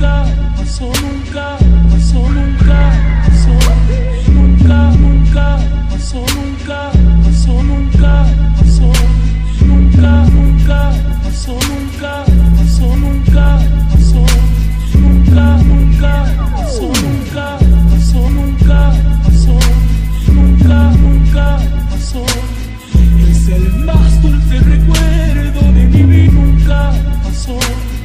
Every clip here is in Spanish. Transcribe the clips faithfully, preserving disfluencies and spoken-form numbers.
nunca, pasó nunca, pasó nunca, pasó nunca, nunca, pasó nunca, pasó nunca, pasó nunca, nunca, pasó nunca, pasó nunca, pasó nunca, nunca, pasó nunca, pasó nunca, pasó nunca, nunca, pasó. Es el más dulce recuerdo de mi vida, nunca pasó.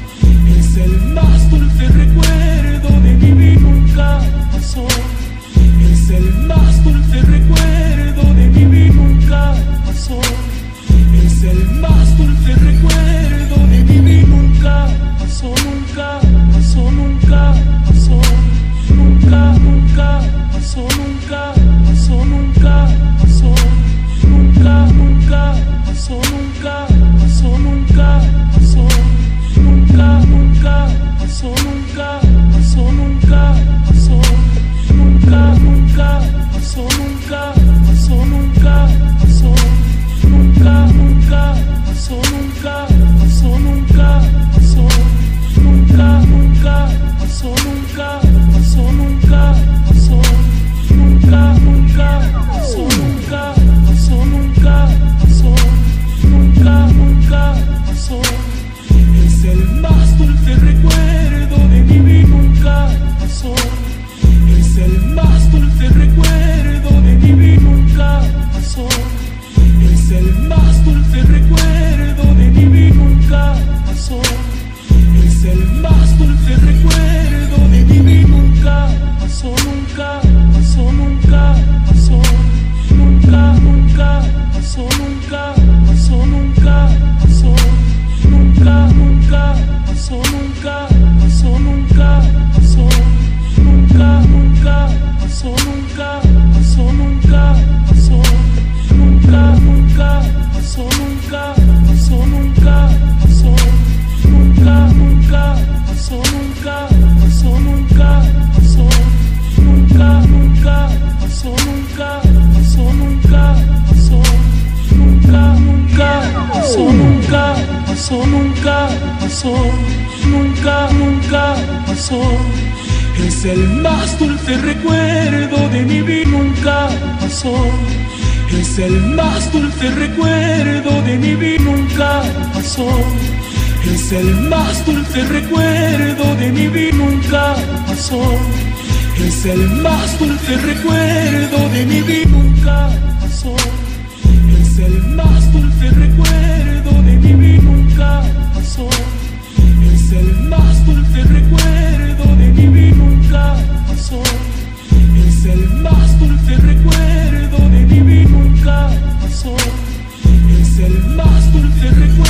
Es el más dulce recuerdo de mi vida, nunca pasó. Es el más dulce recuerdo de mi vida, nunca pasó. Es el más dulce recuerdo de mi vida, nunca pasó, nunca pasó, nunca pasó, nunca, nunca pasó, nunca pasó, nunca pasó, nunca, nunca pasó, nunca pasó, nunca pasó, nunca, nunca pasó, nunca pasó, nunca pasó, nunca, nunca pasó, nunca pasó, nunca pasó, nunca, nunca pasó, nunca pasó, nunca pasó, nunca, nunca pasó, nunca pasó, nunca pasó, nunca, nunca pasó, nunca pasó, nunca pasó, nunca, nunca pasó. Es el más dulce recuerdo de mi vida, nunca pasó. Es el más dulce recuerdo de mi vida, nunca pasó. Es el más dulce recuerdo de mi vida, nunca pasó. Es el más dulce recuerdo de mi vida, nunca pasó, nunca pasó, nunca pasó, nunca, nunca pasó, nunca pasó, nunca pasó, nunca, nunca pasó, nunca pasó, nunca pasó, nunca, nunca pasó, nunca pasó, nunca pasó, nunca, nunca pasó, nunca pasó, nunca pasó, nunca, nunca pasó, nunca pasó, nunca pasó, nunca, nunca pasó, nunca pasó, nunca pasó, nunca, nunca pasó, nunca pasó, nunca pasó, nunca, nunca pasó. Es el más dulce recuerdo de mi vida, nunca pasó. Es el más dulce recuerdo de mi vida, nunca pasó. Es el más dulce recuerdo de mi vida, nunca pasó. Es el más dulce recuerdo de mi vida, nunca pasó. Es el más dulce recuerdo de mi vida, nunca pasó. Es el más dulce recuerdo de mi vida, nunca pasó. Es el más dulce recuerdo de mi vida, nunca pasó. Es el más dulce recuerdo.